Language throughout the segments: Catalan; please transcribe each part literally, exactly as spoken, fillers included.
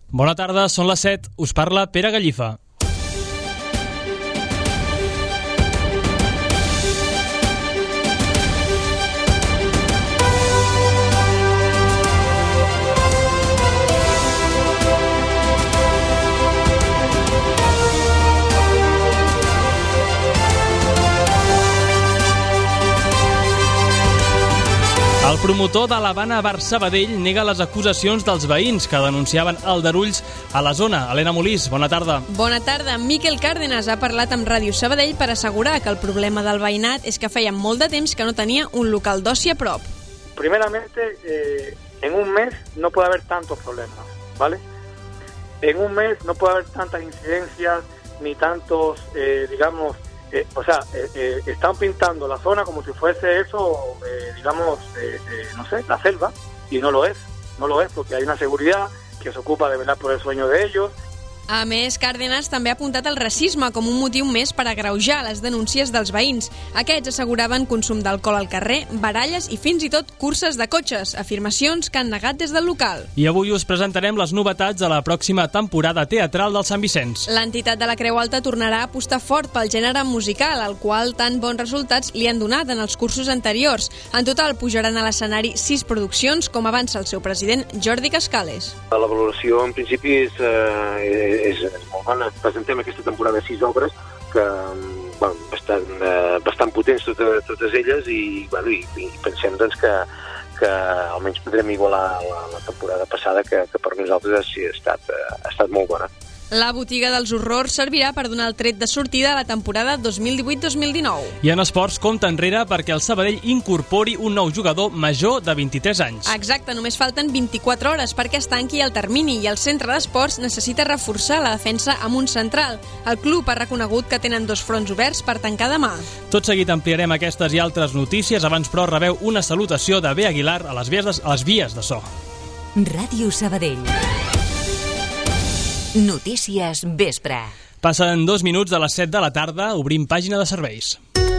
Bona tarda, són les set. Us parla Pere Gallifa. El promotor de l'Havana Bar Sabadell nega les acusacions dels veïns que denunciaven aldarulls a la zona. Helena Molís, bona tarda. Bona tarda. Miquel Cárdenas ha parlat amb Ràdio Sabadell per assegurar que el problema del veïnat és que feia molt de temps que no tenia un local d'oci a prop. Primeramente, eh, en un mes no puede haber tantos problemas, ¿vale? En un mes no puede haber tantas incidencias ni tantos, eh, digamos... Eh, o sea, eh, eh, están pintando la zona como si fuese eso, eh, digamos, eh, eh, no sé, la selva, y no lo es, no lo es, porque hay una seguridad que se ocupa de velar por el sueño de ellos. A més, Cárdenas també ha apuntat el racisme com un motiu més per agreujar les denúncies dels veïns. Aquests asseguraven consum d'alcohol al carrer, baralles i fins i tot curses de cotxes, afirmacions que han negat des del local. I avui us presentarem les novetats de la pròxima temporada teatral del Sant Vicenç. L'entitat de la Creu Alta tornarà a apostar fort pel gènere musical, al qual tan bons resultats li han donat en els cursos anteriors. En total pujaran a l'escenari sis produccions, com avança el seu president Jordi Cascales. La valoració en principi és... Eh, És, és molt bona. Presentem aquesta temporada sis obres que, bueno, bastant, eh, bastant potents totes, totes elles i, bueno, i, i pensem doncs, que, que almenys podrem igualar la, la temporada passada que, que per nosaltres sí, ha, estat, eh, ha estat molt bona. La botiga dels horrors servirà per donar el tret de sortida a la temporada dos mil divuit dos mil dinou. I en esports compta enrere perquè el Sabadell incorpori un nou jugador major de vint-i-tres anys. Exacte, només falten vint-i-quatre hores perquè es tanqui el termini i el centre d'esports necessita reforçar la defensa amb un central. El club ha reconegut que tenen dos fronts oberts per tancar demà. Tot seguit ampliarem aquestes i altres notícies, abans però rebeu una salutació de B. Aguilar a les vies de, a les vies de so. Ràdio Sabadell. Notícies vespre. Passen dos minuts de les set de la tarda, obrim pàgina de serveis.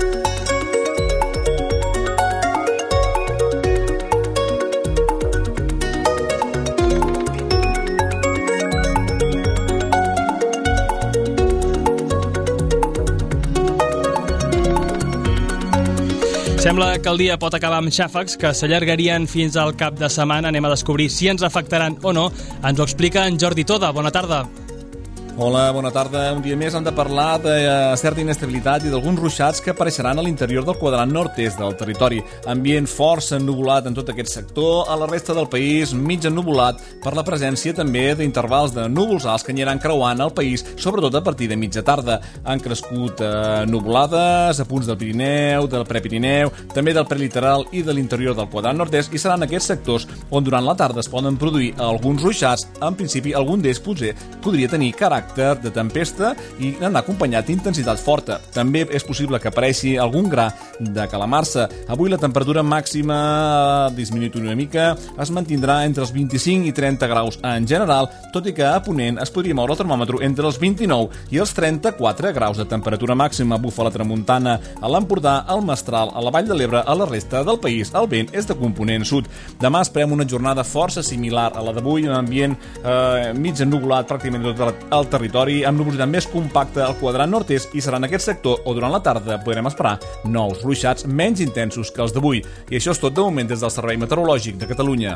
Sembla que el dia pot acabar amb xàfecs que s'allargarien fins al cap de setmana. Anem a descobrir si ens afectaran o no. Ens ho explica en Jordi Toda. Bona tarda. Hola, bona tarda. Un dia més hem de parlar de certa inestabilitat i d'alguns ruixats que apareixeran a l'interior del quadrant nord-est del territori. Ambient força ennuvolat en tot aquest sector, a la resta del país mig ennuvolat per la presència també d'intervals de núvols alts que aniran creuant el país, sobretot a partir de mitja tarda. Han crescut eh, nuvolades a punts del Pirineu, del Prepirineu, també del prelitoral i de l'interior del quadrant nord-est, i seran aquests sectors on durant la tarda es poden produir alguns ruixats. En principi, algun d'ells potser podria tenir caràcter de tempesta i anar acompanyat d'intensitat forta. També és possible que apareixi algun gra de calamarsa. Avui la temperatura màxima ha disminuït una mica, es mantindrà entre els vint-i-cinc i trenta graus en general, tot i que a Ponent es podria moure el termòmetre entre els vint-i-nou i els trenta-quatre graus de temperatura màxima. Bufa la tramuntana a l'Empordà, al Mestral, a la Vall de l'Ebre, a la resta del país. El vent és de component sud. Demà esperem una jornada força similar a la d'avui, en ambient eh, mig ennuvolat pràcticament tot el territori, amb nubositat més compacta al quadrant nord-est, i serà en aquest sector o durant la tarda podrem esperar nous ruixats menys intensos que els d'avui. I això és tot de moment des del Servei Meteorològic de Catalunya.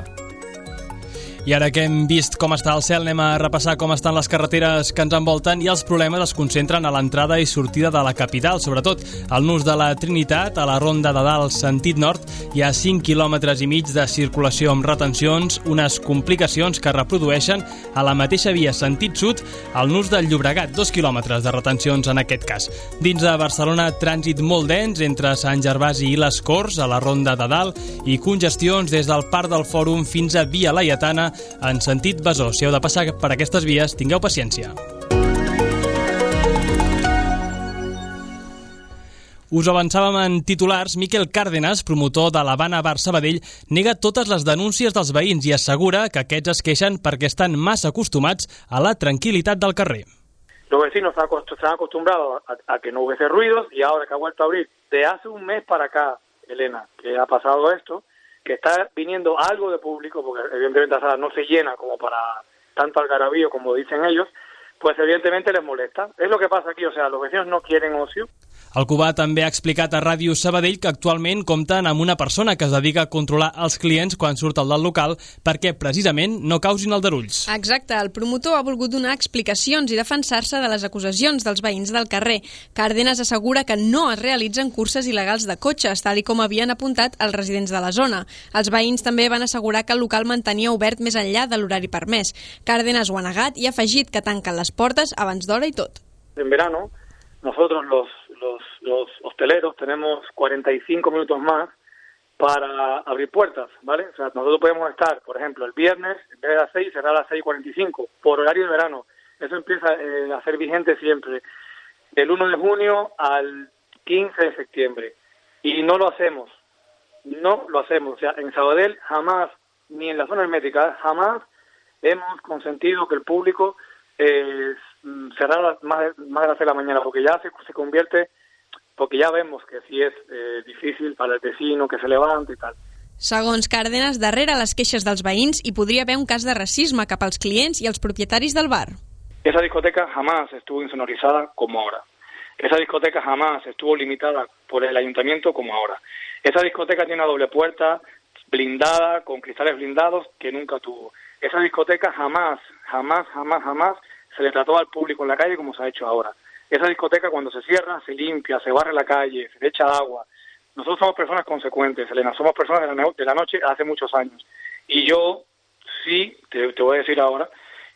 I ara que hem vist com està el cel, anem a repassar com estan les carreteres que ens envolten, i els problemes es concentren a l'entrada i sortida de la capital, sobretot al nus de la Trinitat, a la Ronda de Dalt sentit nord. Hi ha cinc quilòmetres i mig de circulació amb retencions, unes complicacions que reprodueixen a la mateixa via sentit sud al nus del Llobregat, dos quilòmetres de retencions en aquest cas. Dins de Barcelona, trànsit molt dens entre Sant Gervasi i les Corts, a la Ronda de Dalt, i congestions des del Parc del Fòrum fins a Via Laietana, en sentit Besòs. Si heu de passar per aquestes vies, tingueu paciència. Us avançàvem en titulars. Miquel Cárdenas, promotor de l'Havana Bar Sabadell, nega totes les denúncies dels veïns i assegura que aquests es queixen perquè estan massa acostumats a la tranquil·litat del carrer. Los vecinos se han acostumbrado a, a que no hubiese ruidos, y ahora que ha vuelto a abrir, de hace un mes para acá, Elena, que ha pasado esto, que está viniendo algo de público, porque evidentemente la sala no se llena como para tanto algarabío como dicen ellos, pues evidentemente les molesta. Es lo que pasa aquí, o sea, los vecinos no quieren ocio. El Cubà també ha explicat a Ràdio Sabadell que actualment compten amb una persona que es dedica a controlar els clients quan surten del local perquè precisament no causin aldarulls. Exacte, el promotor ha volgut donar explicacions i defensar-se de les acusacions dels veïns del carrer. Cárdenas assegura que no es realitzen curses il·legals de cotxes, tal com havien apuntat els residents de la zona. Els veïns també van assegurar que el local mantenia obert més enllà de l'horari permès. Cárdenas ho ha negat i ha afegit que tanquen les portes abans d'hora i tot. En verano, nosotros los, los, los hosteleros tenemos cuarenta y cinco minutos más para abrir puertas, ¿vale? O sea, nosotros podemos estar, por ejemplo, el viernes, en vez de las seis, cerrar a las seis y cuarenta y cinco, por horario de verano. Eso empieza eh, a ser vigente siempre, del uno de junio al quince de septiembre. Y no lo hacemos, no lo hacemos. O sea, en Sabadell jamás, ni en la zona hermética, jamás hemos consentido que el público eh, cerrar más, más de las seis de la mañana, porque ya se, se convierte, porque ya vemos que sí es eh, difícil para el vecino que se levante y tal. Segons Cárdenas, darrere les queixes dels veïns hi podria haver un cas de racisme cap als clients i els propietaris del bar. Esa discoteca jamás estuvo insonorizada como ahora. Esa discoteca jamás estuvo limitada por el ayuntamiento como ahora. Esa discoteca tiene una doble puerta blindada, con cristales blindados, que nunca tuvo. Esa discoteca jamás, jamás, jamás, jamás se le trató al público en la calle como se ha hecho ahora. Esa discoteca cuando se cierra, se limpia, se barre la calle, se le echa agua. Nosotros somos personas consecuentes, Elena, somos personas de la, no- de la noche hace muchos años. Y yo sí, te, te voy a decir ahora,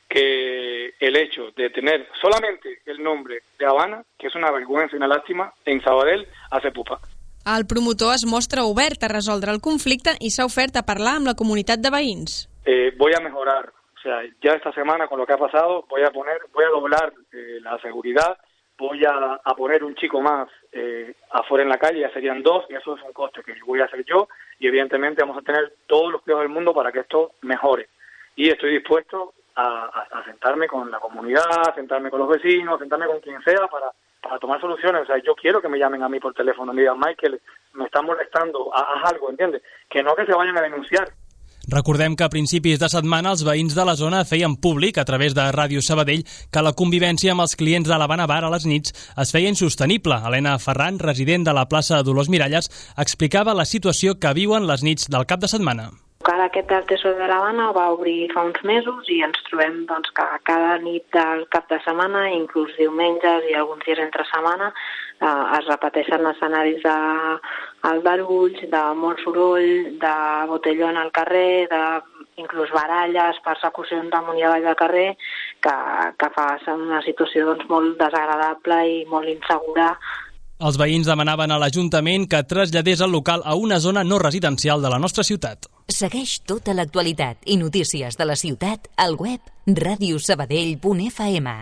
que el hecho de tener solamente el nombre de Habana, que es una vergüenza y una lástima, en Sabadell hace pupa. El promotor es mostra obert a resoldre el conflicte i s'ha ofert a parlar amb la comunitat de veïns. Eh, voy a mejorar, o sea, ya esta semana con lo que ha pasado voy a poner, voy a doblar eh, la seguridad, voy a, a poner un chico más eh, afuera en la calle, ya serían dos, y eso es un coste que voy a hacer yo, y evidentemente vamos a tener todos los cuidados del mundo para que esto mejore. Y estoy dispuesto a, a, a sentarme con la comunidad, a sentarme con los vecinos, a sentarme con quien sea para, para tomar soluciones. O sea, yo quiero que me llamen a mí por teléfono, me digan, Michael, me están molestando, haz algo, ¿entiendes? Que no que se vayan a denunciar. Recordem que a principis de setmana els veïns de la zona feien públic, a través de Ràdio Sabadell, que la convivència amb els clients de l'Havana Bar a les nits es feia insostenible. Helena Ferran, resident de la plaça Dolors Miralles, explicava la situació que viuen les nits del cap de setmana. Cada aquest Artesó de l'Havana va obrir fa uns mesos i ens trobem doncs, que cada nit del cap de setmana, inclús diumenges i alguns dies entre setmana, eh, es repeteixen escenaris d'aldarulls, de molt soroll, de botellón al carrer, de inclús baralles, persecucions damunt i avall del carrer, que, que fa una situació doncs, molt desagradable i molt insegura. Els veïns demanaven a l'Ajuntament que traslladés el local a una zona no residencial de la nostra ciutat. Segueix tota l'actualitat i notícies de la ciutat al web radio sabadell punt f m.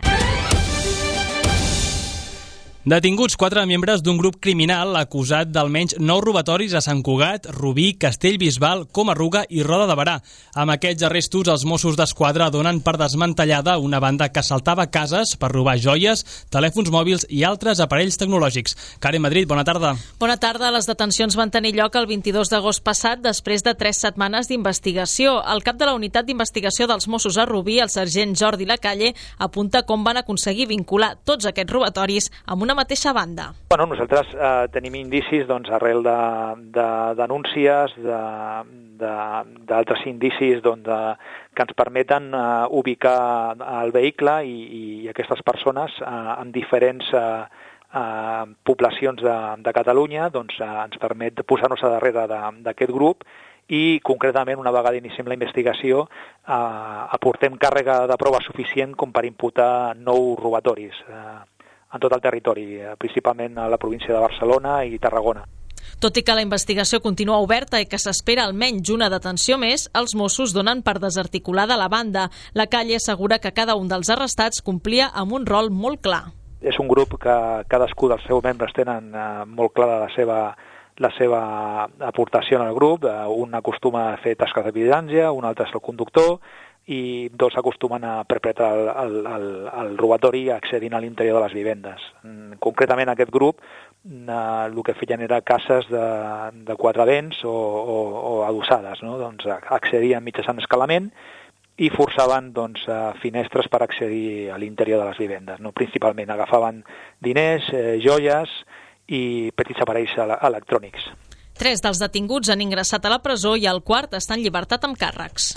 Detinguts quatre membres d'un grup criminal acusat d'almenys nou robatoris a Sant Cugat, Rubí, Castellbisbal, Comarruga i Roda de Berà. Amb aquests arrestos, els Mossos d'Esquadra donen per desmantellada una banda que assaltava cases per robar joies, telèfons mòbils i altres aparells tecnològics. Karen Madrid, bona tarda. Bona tarda. Les detencions van tenir lloc el vint-i-dos d'agost passat, després de tres setmanes d'investigació. El cap de la unitat d'investigació dels Mossos a Rubí, el sergent Jordi Lacalle, apunta com van aconseguir vincular tots aquests robatoris amb una mateixa banda. Bueno, nosaltres eh, tenim indicis doncs, arrel de, de denúncies, d'altres indicis doncs, de, que ens permeten eh, ubicar el vehicle i, i aquestes persones eh, en diferents eh, eh, poblacions de, de Catalunya, doncs eh, ens permet posar-nos a darrere d'aquest grup i concretament una vegada iniciem la investigació eh, aportem càrrega de prova suficient com per imputar nou robatoris eh, en tot el territori, principalment a la província de Barcelona i Tarragona. Tot i que la investigació continua oberta i que s'espera almenys una detenció més, els Mossos donen per desarticulada la banda. La Calle assegura que cada un dels arrestats complia amb un rol molt clar. És un grup que cadascú dels seus membres tenen eh, molt clara la seva, la seva aportació en el grup. Un acostuma a fer tasques de vigilància, un altre és el conductor, i dos acostumen a perpetrar el, el, el, el robatori accedint a l'interior de les vivendes. Concretament aquest grup eh, el que feien era cases de, de quatre vents o, o, o adossades, no? Doncs accedien mitjançant escalament i forçaven doncs, finestres per accedir a l'interior de les vivendes. No? Principalment agafaven diners, eh, joies i petits aparells electrònics. Tres dels detinguts han ingressat a la presó i el quart està en llibertat amb càrrecs.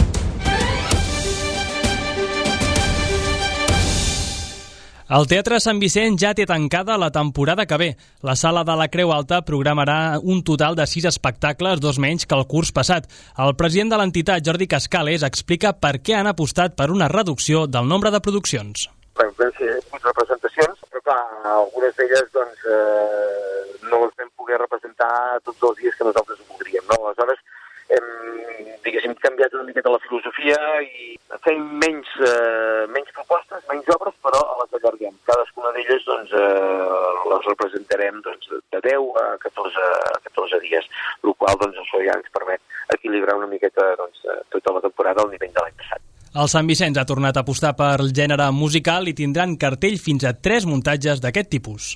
El Teatre Sant Vicent ja té tancada la temporada que ve. La Sala de la Creu Alta programarà un total de sis espectacles, dos menys que el curs passat. El president de l'entitat, Jordi Cascales, explica per què han apostat per una reducció del nombre de produccions. Vam fer vuit representacions, però clar, algunes d'elles doncs, eh, no les vam poder representar tots els dies que nosaltres ho voldríem. No? Aleshores, hem, diguéssim, canviat una miqueta la filosofia i fem menys, eh, menys propostes, menys obres, però les allarguem. Cadascuna d'elles doncs, eh, les representarem doncs, de deu a catorze dies, el qual doncs, això ja ens permet equilibrar una miqueta doncs, tota la temporada al nivell de l'any passat. El Sant Vicenç ha tornat a apostar per el gènere musical i tindran cartell fins a tres muntatges d'aquest tipus.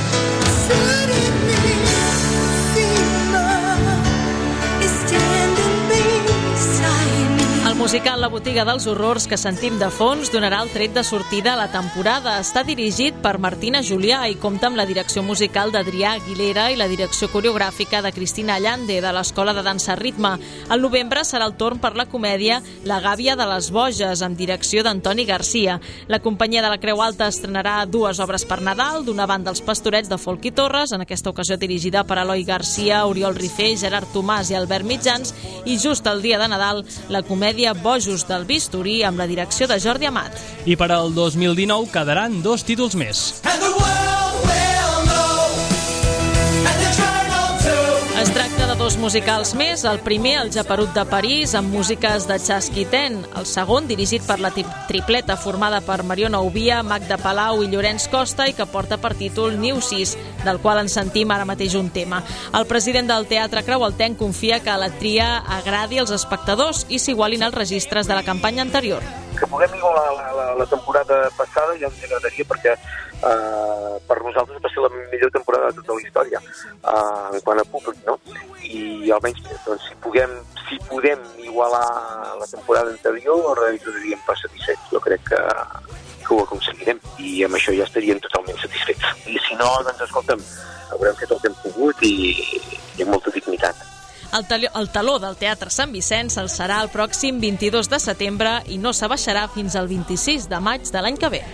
El musical La botiga dels horrors que sentim de fons donarà el tret de sortida a la temporada. Està dirigit per Martina Julià i compta amb la direcció musical d'Adrià Aguilera i la direcció coreogràfica de Cristina Allande, de l'Escola de Dansa Ritme. Al novembre serà el torn per la comèdia La gàbia de les boges, amb direcció d'Antoni Garcia. La companyia de la Creu Alta estrenarà dues obres per Nadal, d'una banda Els pastorets de Folk i Torres, en aquesta ocasió dirigida per Eloi Garcia, Oriol Rifé, Gerard Tomàs i Albert Mitjans, i just el dia de Nadal, la comèdia Bojos del Bisturí, amb la direcció de Jordi Amat. I per al dos mil dinou quedaran dos títols més. Es tracta de dos musicals més, el primer, El Japerut de París, amb músiques de Chasquiten, el segon, dirigit per la tripleta formada per Mariona Ovia, Magda Palau i Llorenç Costa i que porta per títol Niusis, del qual en sentim ara mateix un tema. El president del Teatre Creualtenc confia que la tria agradi als espectadors i s'igualin els registres de la campanya anterior. Que puguem igualar la, la, la temporada passada ja ens agradaria perquè uh, per nosaltres va ser la millor temporada de tota la història uh, en quant a públic, no? I almenys doncs, si, puguem, si podem igualar la temporada anterior ens estaríem pas satisfets. Jo crec que, que ho aconseguirem i amb això ja estaríem totalment satisfets. I si no, doncs escolta'm, haurem fet el que hem pogut i, i amb molta dignitat. El, taló, el taló del Teatre Sant Vicenç s'alçarà el pròxim vint-i-dos de setembre i no s'abaixarà fins al vint-i-sis de maig de l'any que ve.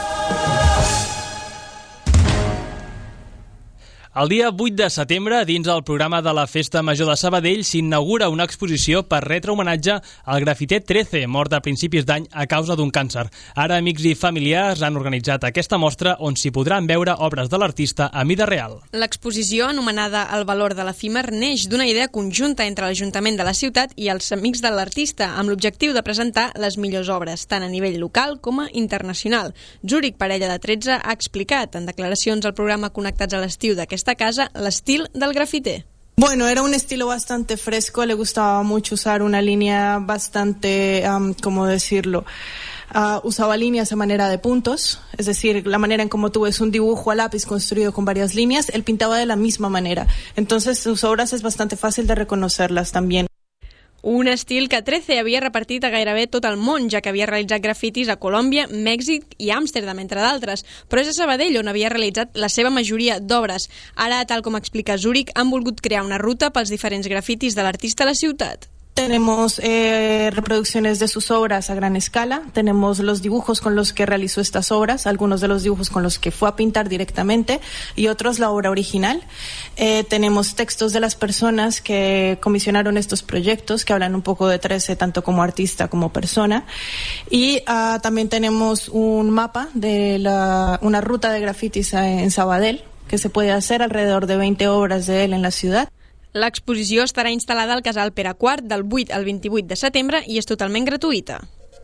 El dia vuit de setembre, dins el programa de la Festa Major de Sabadell, s'inaugura una exposició per retre homenatge al grafiter trece, mort a principis d'any a causa d'un càncer. Ara, amics i familiars han organitzat aquesta mostra on s'hi podran veure obres de l'artista a mida real. L'exposició, anomenada El valor de l'efímer, neix d'una idea conjunta entre l'Ajuntament de la ciutat i els amics de l'artista, amb l'objectiu de presentar les millors obres, tant a nivell local com a internacional. Zúric Parella de tretze ha explicat en declaracions al programa Connectats a l'estiu d'aquesta esta casa l'estil del grafiter. Bueno, era un estilo bastante fresco, le gustaba mucho usar una línea bastante, um, ¿cómo decirlo? Uh, usaba líneas a manera de puntos, es decir, la manera en cómo tú ves un dibujo a lápiz construido con varias líneas, él pintaba de la misma manera. Entonces sus obras es bastante fácil de reconocerlas también. Un estil que trece havia repartit a gairebé tot el món, ja que havia realitzat grafitis a Colòmbia, Mèxic i Amsterdam, entre d'altres. Però és a Sabadell on havia realitzat la seva majoria d'obres. Ara, tal com explica Zúric, han volgut crear una ruta pels diferents grafitis de l'artista a la ciutat. Tenemos eh, reproducciones de sus obras a gran escala, tenemos los dibujos con los que realizó estas obras, algunos de los dibujos con los que fue a pintar directamente y otros la obra original. Eh, tenemos textos de las personas que comisionaron estos proyectos que hablan un poco de trece, tanto como artista como persona. Y uh, también tenemos un mapa de la, una ruta de grafitis en Sabadell que se puede hacer, alrededor de veinte obras de él en la ciudad. L'exposició estarà instal·lada al Casal Pere quart del vuit al vint-i-vuit de setembre i és totalment gratuïta.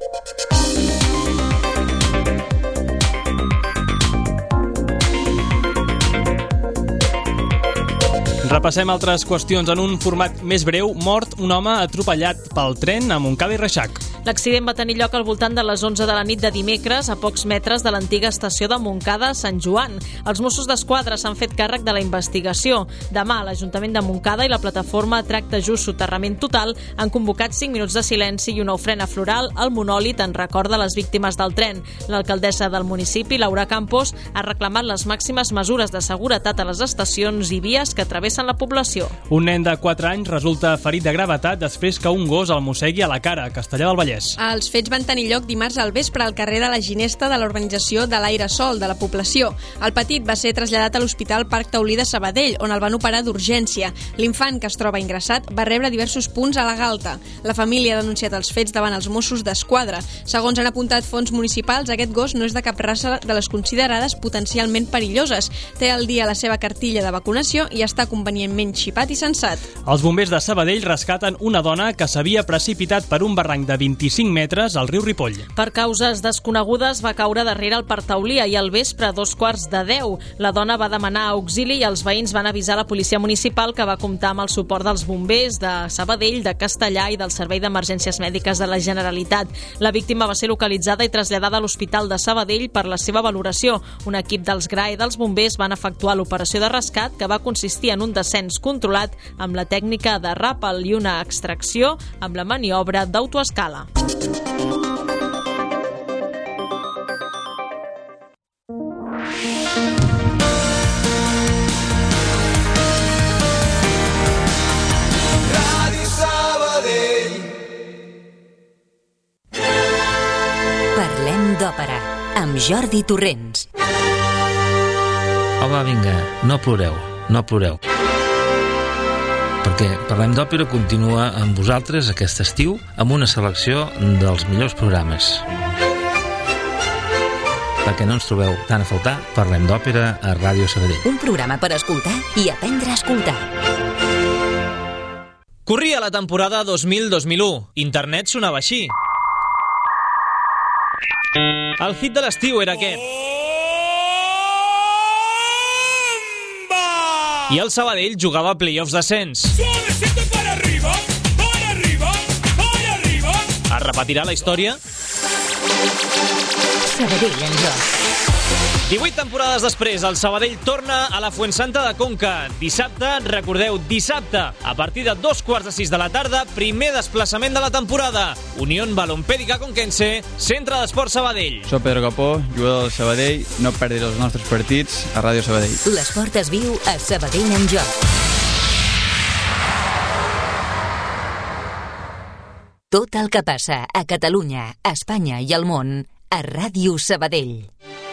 Repassem altres qüestions en un format més breu. Mort un home atropellat pel tren a Montcada i Reixac. L'accident va tenir lloc al voltant de les onze de la nit de dimecres, a pocs metres de l'antiga estació de Montcada a Sant Joan. Els Mossos d'Esquadra s'han fet càrrec de la investigació. Demà, l'Ajuntament de Montcada i la plataforma Tracte Just Soterrament Total han convocat cinc minuts de silenci i una ofrena floral al monòlit en record de les víctimes del tren. L'alcaldessa del municipi, Laura Campos, ha reclamat les màximes mesures de seguretat a les estacions i vies que travessen la població. Un nen de quatre anys resulta ferit de gravetat després que un gos el mossegui a la cara, a Castellar del Vallès. Els fets van tenir lloc dimarts al vespre al carrer de la Ginesta de l'urbanització de l'Aire Sol de la població. El petit va ser traslladat a l'Hospital Parc Taulí de Sabadell, on el van operar d'urgència. L'infant, que es troba ingressat, va rebre diversos punts a la galta. La família ha denunciat els fets davant els Mossos d'Esquadra. Segons han apuntat fonts municipals, aquest gos no és de cap raça de les considerades potencialment perilloses. Té al dia la seva cartilla de vacunació i està convenientment xipat i sensat. Els bombers de Sabadell rescaten una dona que s'havia precipitat per un barranc de vint-i-cinc metres al riu Ripoll. Per causes desconegudes va caure darrere el Parc Taulí i al vespre a dos quarts de deu. La dona va demanar auxili i els veïns van avisar la policia municipal, que va comptar amb el suport dels bombers de Sabadell, de Castellar i del Servei d'Emergències Mèdiques de la Generalitat. La víctima va ser localitzada i traslladada a l'Hospital de Sabadell per la seva valoració. Un equip dels G R A E dels bombers van efectuar l'operació de rescat, que va consistir en un descens controlat amb la tècnica de ràpel i una extracció amb la maniobra d'autoescala. Parlem d'òpera, amb Jordi Torrents. Home, vinga, no ploreu, no ploreu. Perquè Parlem d'Òpera continua amb vosaltres aquest estiu amb una selecció dels millors programes. Perquè no ens trobeu tant a faltar, Parlem d'Òpera a Ràdio Sabadell. Un programa per escoltar i aprendre a escoltar. Corria la temporada dos mil dos mil u. Internet sonava així. El hit de l'estiu era aquest. I el Sabadell jugava a play-offs d'ascens. Es repetirà la història? Sabadell en joc. divuit temporades després, el Sabadell torna a la Fuensanta de Conca. Dissabte, recordeu, dissabte, a partir de dos quarts de sis de la tarda, primer desplaçament de la temporada. Unión Balompèdica Conquense, Centre d'Esport Sabadell. Soc Pedro Capó, jugador del Sabadell. No perdis els nostres partits a Ràdio Sabadell. L'esport es viu a Sabadell en joc. Tot el que passa a Catalunya, a Espanya i al món a Ràdio Sabadell.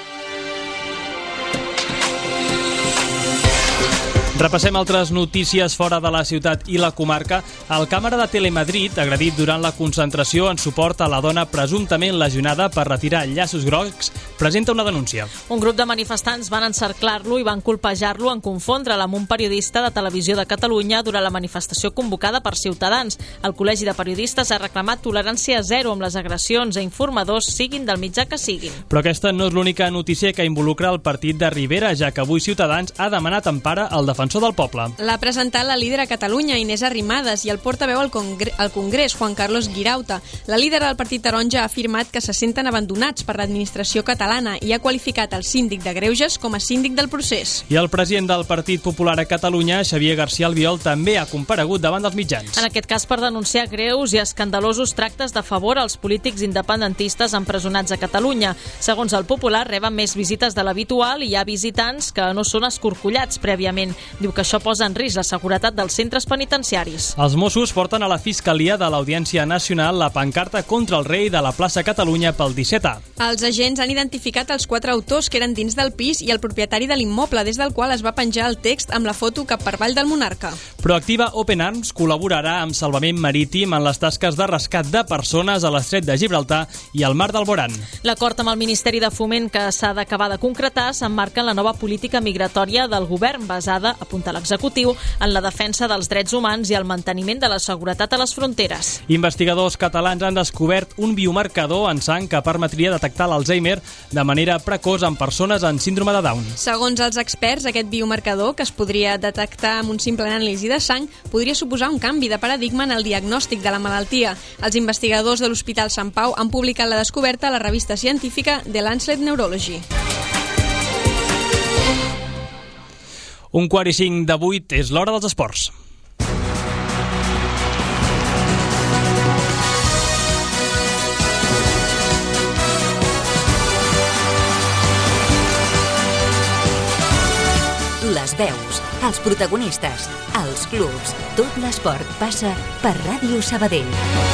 Repassem altres notícies fora de la ciutat i la comarca. El càmera de Telemadrid, agredit durant la concentració en suport a la dona presumptament lesionada per retirar llaços grocs, presenta una denúncia. Un grup de manifestants van encerclar-lo i van colpejar-lo en confondre'l amb un periodista de Televisió de Catalunya durant la manifestació convocada per Ciutadans. El Col·legi de Periodistes ha reclamat tolerància zero amb les agressions a informadors, siguin del mitjà que siguin. Però aquesta no és l'única notícia que involucra el partit de Rivera, ja que avui Ciutadans ha demanat empara al defensor del poble. L'ha presentat la líder a Catalunya, Inés Arrimadas, i el portaveu al, Congre al Congrés, Juan Carlos Guirauta. La líder del Partit Taronja ha afirmat que se senten abandonats per l'administració catalana i ha qualificat el síndic de Greuges com a síndic del procés. I el president del Partit Popular a Catalunya, Xavier García Albiol, també ha comparegut davant dels mitjans. En aquest cas per denunciar greus i escandalosos tractes de favor als polítics independentistes empresonats a Catalunya. Segons el Popular, reben més visites de l'habitual i hi ha visitants que no són escorcollats prèviament. Diu que això posa en risc la seguretat dels centres penitenciaris. Els Mossos porten a la Fiscalia de l'Audiència Nacional la pancarta contra el rei de la plaça Catalunya pel disset A. Els agents han identificat els quatre autors que eren dins del pis i el propietari de l'immoble, des del qual es va penjar el text amb la foto cap per avall del monarca. Proactiva Open Arms col·laborarà amb Salvament Marítim en les tasques de rescat de persones a l'estret de Gibraltar i al mar d'Alborán. L'acord amb el Ministeri de Foment que s'ha d'acabar de concretar s'emmarca en la nova política migratòria del govern, basada, apunta l'executiu, en la defensa dels drets humans i el manteniment de la seguretat a les fronteres. Investigadors catalans han descobert un biomarcador en sang que permetria detectar l'Alzheimer de manera precoç en persones amb síndrome de Down. Segons els experts, aquest biomarcador, que es podria detectar amb un simple anàlisi de sang, podria suposar un canvi de paradigma en el diagnòstic de la malaltia. Els investigadors de l'Hospital Sant Pau han publicat la descoberta a la revista científica The Lancet Neurology. Un quart i cinc de vuit és l'hora dels esports. Les veus, els protagonistes, els clubs, tot l'esport passa per Ràdio Sabadell.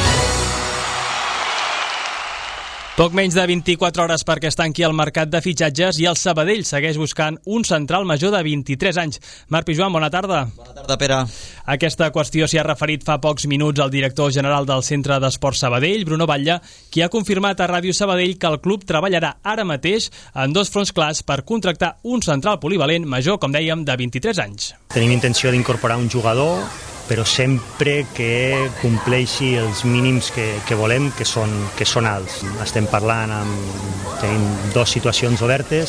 Poc menys de vint-i-quatre hores perquè es tanqui el mercat de fitxatges i el Sabadell segueix buscant un central major de vint-i-tres anys. Marc Pijuan, bona tarda. Bona tarda, Pere. A aquesta qüestió s'hi ha referit fa pocs minuts el director general del Centre d'Esports Sabadell, Bruno Batlle, qui ha confirmat a Ràdio Sabadell que el club treballarà ara mateix en dos fronts clars per contractar un central polivalent major, com dèiem, de vint-i-tres anys. Tenim intenció d'incorporar un jugador, però sempre que compleixi els mínims que, que volem, que són, que són alts. Estem parlant amb... Tenim dues situacions obertes,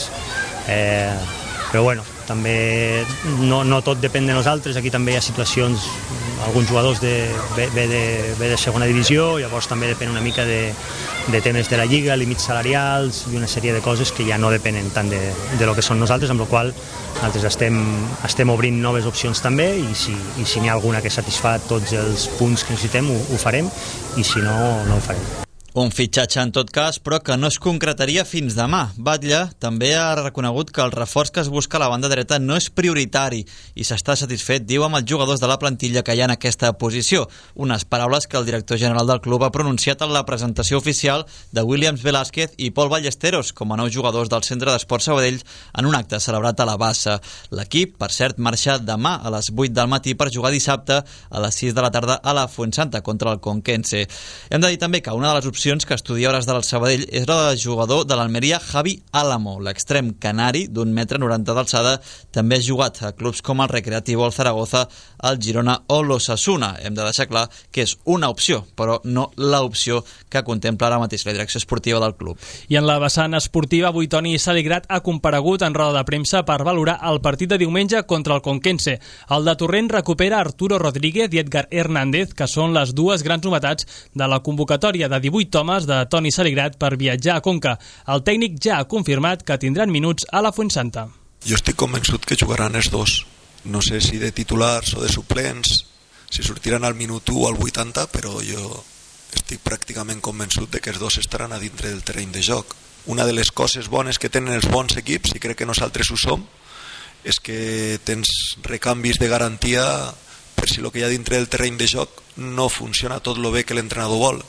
eh, però bueno, també no, no tot depèn de nosaltres. Aquí també hi ha situacions, alguns jugadors de, ve, ve de, ve de segona divisió, llavors també depèn una mica de, de temes de la lliga, límits salarials i una sèrie de coses que ja no depenen tant de, de lo que són nosaltres, amb la qual nosaltres estem, estem obrint noves opcions també i si, i si n'hi ha alguna que satisfà tots els punts que necessitem ho, ho farem i si no, no ho farem. Un fitxatge en tot cas, però que no es concretaria fins demà. Batlle també ha reconegut que el reforç que es busca a la banda dreta no és prioritari i s'està satisfet, diu, amb els jugadors de la plantilla que hi ha en aquesta posició. Unes paraules que el director general del club ha pronunciat en la presentació oficial de Williams Velázquez i Pol Ballesteros com a nous jugadors del Centre d'Esports Sabadell en un acte celebrat a la Bassa. L'equip, per cert, marxa demà a les vuit del matí per jugar dissabte a les sis de la tarda a la Fuensanta contra el Conquense. Hem de dir també que una de les opcions que estudia hores del Sabadell és la de jugador de l'Almeria Javi Álamo. L'extrem canari d'un metre noranta d'alçada també ha jugat a clubs com el Recreativo, el Zaragoza, el Girona o l'Osasuna. Hem de deixar clar que és una opció, però no l'opció que contempla ara mateix la direcció esportiva del club. I en la vessant esportiva, avui Toni Saligrat ha comparegut en roda de premsa per valorar el partit de diumenge contra el Conquense. El de Torrent recupera Arturo Rodríguez i Edgar Hernández, que són les dues grans novetats de la convocatòria de divuit homes de Toni Saligrat per viatjar a Conca. El tècnic ja ha confirmat que tindran minuts a la Fuensanta. Jo estic convençut que jugaran els dos. No sé si de titulars o de suplents, si sortiran al minut u o al vuitanta, però jo estic pràcticament convençut de que els dos estaran a dintre del terreny de joc. Una de les coses bones que tenen els bons equips, i crec que nosaltres ho som, és que tens recanvis de garantia per si el que hi ha dintre del terreny de joc no funciona tot el bé que l'entrenador vol.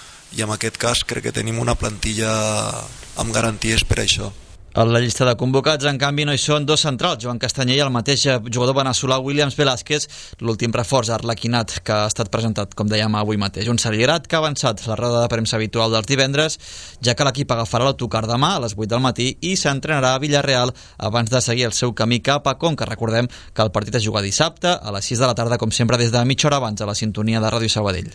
I en aquest cas crec que tenim una plantilla amb garanties per això. A la llista de convocats, en canvi, no hi són dos centrals, Joan Castanyer i el mateix jugador veneçolà Williams Velázquez, l'últim reforç arlequinat que ha estat presentat, com dèiem, avui mateix. Un Saligrat que ha avançat la roda de premsa habitual dels divendres, ja que l'equip agafarà l'autocar demà a les vuit del matí i s'entrenarà a Villarreal abans de seguir el seu camí cap a Conca. Recordem que el partit es juga dissabte a les sis de la tarda, com sempre, des de mitja hora abans, a la sintonia de Ràdio Sabadell.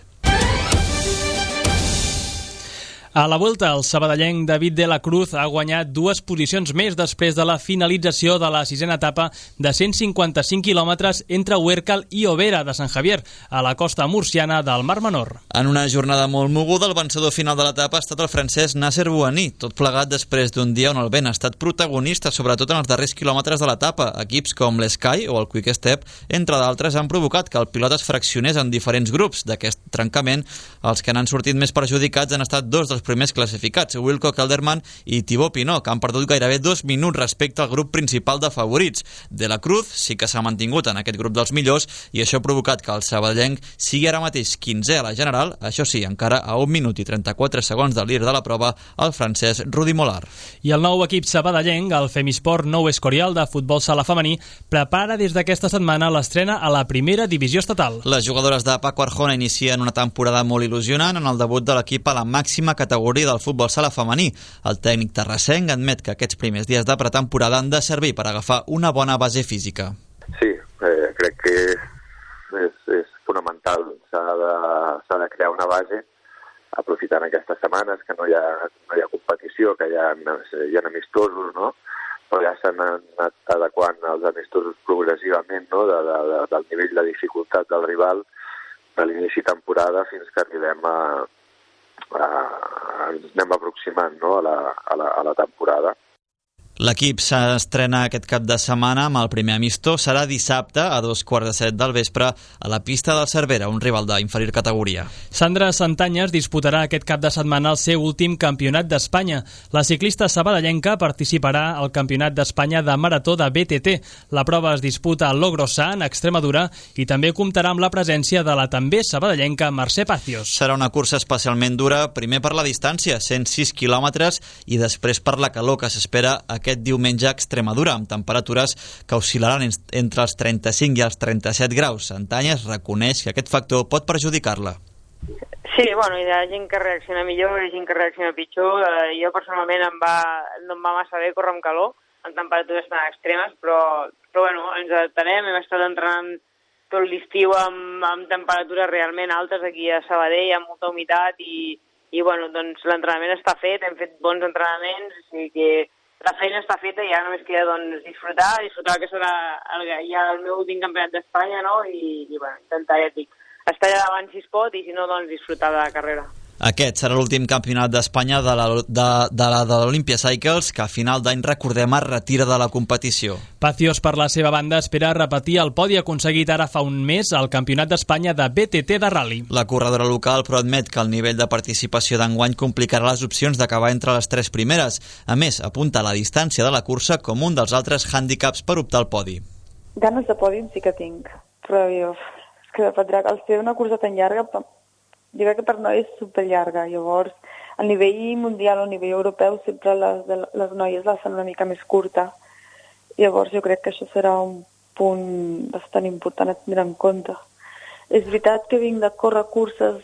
A la Vuelta, el sabadellenc David de la Cruz ha guanyat dues posicions més després de la finalització de la sisena etapa de cent cinquanta-cinc quilòmetres entre Huércal i Overa de Sant Javier, a la costa murciana del Mar Menor. En una jornada molt moguda, el vencedor final de l'etapa ha estat el francès Nasser Bouhanni, tot plegat després d'un dia on el vent ha estat protagonista, sobretot en els darrers quilòmetres de l'etapa. Equips com l'Sky o el Quick Step, entre d'altres, han provocat que el pilot es fraccionés en diferents grups. D'aquest trencament, els que n'han sortit més perjudicats han estat dos dels primers classificats, Wilco Kelderman i Thibaut Pinot, que han perdut gairebé dos minuts respecte al grup principal de favorits. De la Cruz sí que s'ha mantingut en aquest grup dels millors i això ha provocat que el sabadellenc sigui ara mateix quinzè a la general, això sí, encara a un minut i trenta-quatre segons del líder de la prova, el francès Rudi Molar. I el nou equip sabadellenc, el Femisport Nou Escorial de futbol sala femení, prepara des d'aquesta setmana l'estrena a la primera divisió estatal. Les jugadores de Paco Arjona inicien una temporada molt il·lusionant en el debut de l'equip a la màxima categoria del futbol sala femení. El tècnic terrassenc admet que aquests primers dies de pretemporada han de servir per agafar una bona base física. Sí, eh, crec que és, és, és fonamental. S'ha de, s'ha de crear una base aprofitant aquestes setmanes que no hi ha, no hi ha competició, que hi ha, hi ha amistosos, no? Però ja s'han anat adequant els amistosos progressivament, no? de, de, de, del nivell de dificultat del rival de l'inici temporada fins que arribem a, a ens anem aproximant, no? a, la, a, la, a la temporada. L'equip s'estrena aquest cap de setmana amb el primer amistós. Serà dissabte a dos quarts de set del vespre a la pista del Cervera, un rival d'inferior categoria. Sandra Santanyes disputarà aquest cap de setmana el seu últim campionat d'Espanya. La ciclista sabadellenca participarà al Campionat d'Espanya de Marató de B T T. La prova es disputa a Logrosa, en Extremadura, i també comptarà amb la presència de la també sabadellenca Mercè Pacios. Serà una cursa especialment dura, primer per la distància, cent sis quilòmetres, i després per la calor que s'espera a aquest diumenge a Extremadura, amb temperatures que oscil·laran entre els trenta-cinc i els trenta-set graus. Santanyes reconeix que aquest factor pot perjudicar-la. Sí, bueno, hi ha gent que reacciona millor i gent que reacciona pitjor. Eh, jo personalment em va, no em va massa bé córrer amb calor, en temperatures tan extremes, però, però bueno, ens adaptarem. Hem estat entrenant tot l'estiu amb, amb temperatures realment altes aquí a Sabadell, amb molta humitat, i, i bueno, doncs l'entrenament està fet, hem fet bons entrenaments, o sigui que la feina està feta i ja només queda doncs, disfrutar, disfrutar que serà el, ja el meu últim campionat d'Espanya, no? I, i bueno, intentar, ja dic, estar allà davant si es pot i si no, doncs disfrutar de la carrera. Aquest serà l'últim campionat d'Espanya de la de, de, la, de l'Olympia Cycles, que a final d'any, recordem, es retira de la competició. Pacios, per la seva banda, espera repetir el podi aconseguit ara fa un mes al Campionat d'Espanya de B T T de Rally. La corredora local, però, admet que el nivell de participació d'enguany complicarà les opcions d'acabar entre les tres primeres. A més, apunta la distància de la cursa com un dels altres hàndicaps per optar al podi. Ganes de pòdium sí que tinc, però jo, és que dependrà, al ser una cursa tan llarga, jo crec que per noies és superllarga. Llavors, a nivell mundial o a nivell europeu sempre les, les noies la fan una mica més curta. Llavors jo crec que això serà un punt bastant important a tindre en compte. És veritat que vinc de córrer curses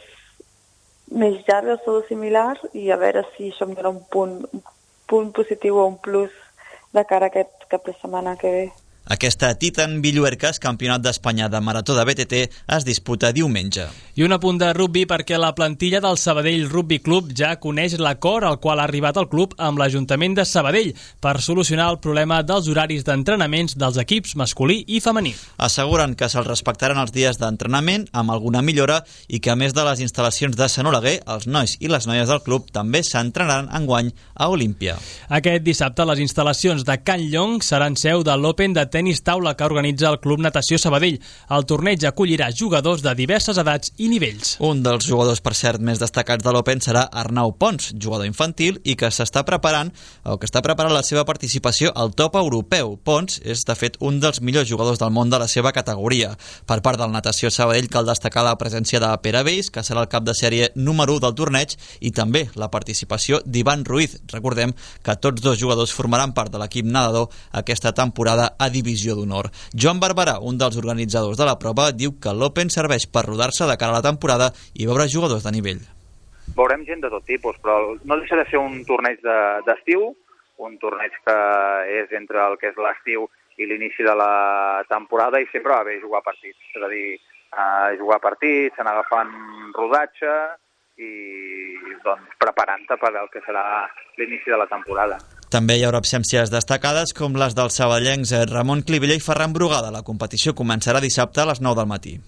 més llargues o similars i a veure si això em dona un punt, un punt positiu o un plus de cara a aquest cap de setmana que ve. Aquesta Titan Villuercas, campionat d'Espanya de Marató de B T T, es disputa diumenge. I un apunt de rugbi perquè la plantilla del Sabadell Rugby Club ja coneix l'acord al qual ha arribat el club amb l'Ajuntament de Sabadell per solucionar el problema dels horaris d'entrenaments dels equips masculí i femení. Asseguren que se'ls respectaran els dies d'entrenament amb alguna millora i que, a més de les instal·lacions de Sant Oleguer, els nois i les noies del club també s'entrenaran enguany a Olímpia. Aquest dissabte les instal·lacions de Can Llong seran seu de l'Open de tenis taula que organitza el Club Natació Sabadell. El torneig acollirà jugadors de diverses edats i nivells. Un dels jugadors, per cert, més destacats de l'Open serà Arnau Pons, jugador infantil i que s'està preparant o que està preparant la seva participació al top europeu. Pons és, de fet, un dels millors jugadors del món de la seva categoria. Per part del Natació Sabadell cal destacar la presència de Pere Vells, que serà el cap de sèrie número u del torneig, i també la participació d'Ivan Ruiz. Recordem que tots dos jugadors formaran part de l'equip nedador aquesta temporada a Divisió d'Honor. Joan Barberà, un dels organitzadors de la prova, diu que l'Open serveix per rodar-se de cara a la temporada i veure jugadors de nivell. Veurem gent de tot tipus, però no deixa de ser un torneig d'estiu, un torneig que és entre el que és l'estiu i l'inici de la temporada, i sempre va bé jugar partits, és a dir, eh, jugar partits, anar agafant rodatge i doncs preparant-te per al que serà l'inici de la temporada. També hi haurà absències destacades com les dels sabadellencs Ramon Clivella i Ferran Brugada. La competició començarà dissabte a les nou del matí.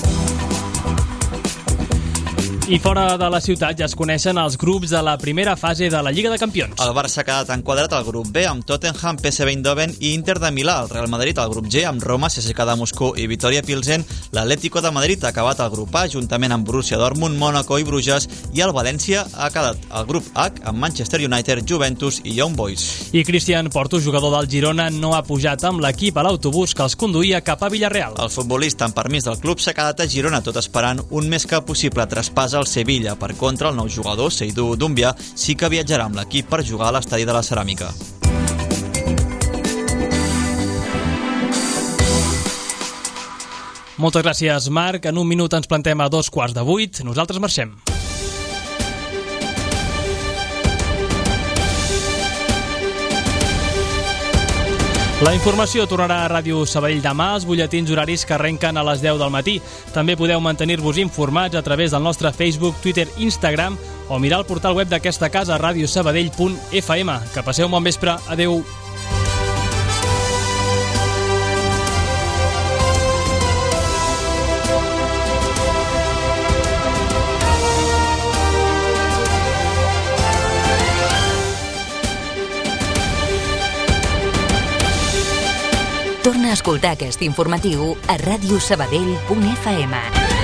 I fora de la ciutat ja es coneixen els grups de la primera fase de la Lliga de Campions. El Barça ha quedat enquadrat al grup B amb Tottenham, P S V Eindhoven i Inter de Milà. El Real Madrid al grup G amb Roma, C S K A de Moscou i Vitória Pilsen. L'Atlético de Madrid ha acabat al grup A juntament amb Borussia Dortmund, Mónaco i Bruges, i el València ha quedat al grup H amb Manchester United, Juventus i Young Boys. I Cristian Porto, jugador del Girona, no ha pujat amb l'equip a l'autobús que els conduïa cap a Villarreal. El futbolista, amb permís del club, s'ha quedat a Girona, tot esperant un més que possible traspàs al Sevilla. Per contra, el nou jugador, Seydou Doumbia, sí que viatjarà amb l'equip per jugar a l'estadi de la Ceràmica. Moltes gràcies, Marc. En un minut ens plantem a dos quarts de vuit. Nosaltres marxem. La informació tornarà a Ràdio Sabadell demà, els butlletins horaris que arrenquen a les deu del matí. També podeu mantenir-vos informats a través del nostre Facebook, Twitter, Instagram o mirar el portal web d'aquesta casa, radiosabadell punt f m. Que passeu un bon vespre. Adeu. Torna a escoltar aquest informatiu a radiosabadell punt f m.